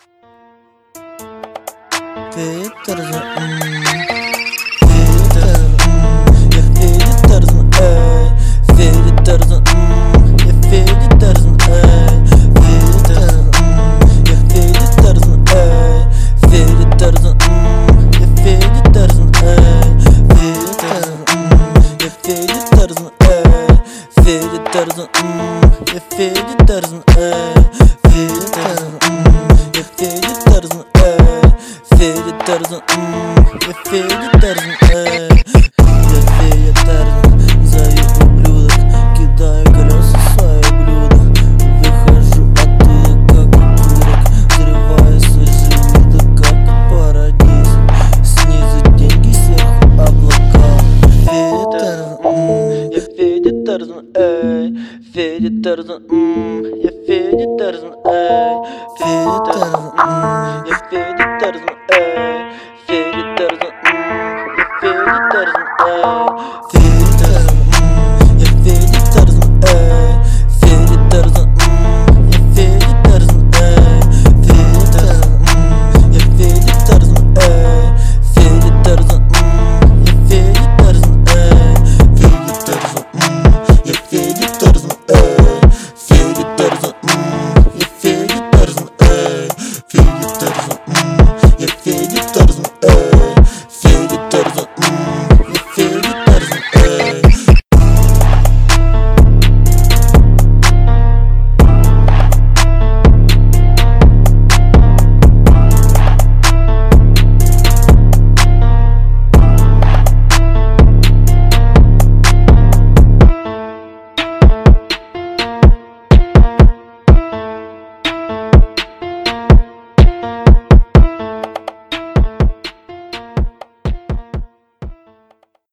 Федя Тарзан, Федя Тарзан, я Федя Тарзан, Федя Тарзан, я Федя Тарзан, Федя Тарзан, я Федя Тарзан, Федя Тарзан, я Федя Тарзан, Федя Тарзан, Федя Тарзан, я Федя Тарзан, Федя Тарзан, я Федя Тарзан, Федя Тарзан, я Федя Тарзан, я Федя Тарзан, зову ублюдок, кидаю колеса в свое блюдо, выхожу оттуда как придурок, взрываю свой желудок как парадиз, снизу деньги, сверху облака. Федя Тарзан, я Федя Тарзан, Федя Тарзан, я Федя Тарзан, Федя Тарзан.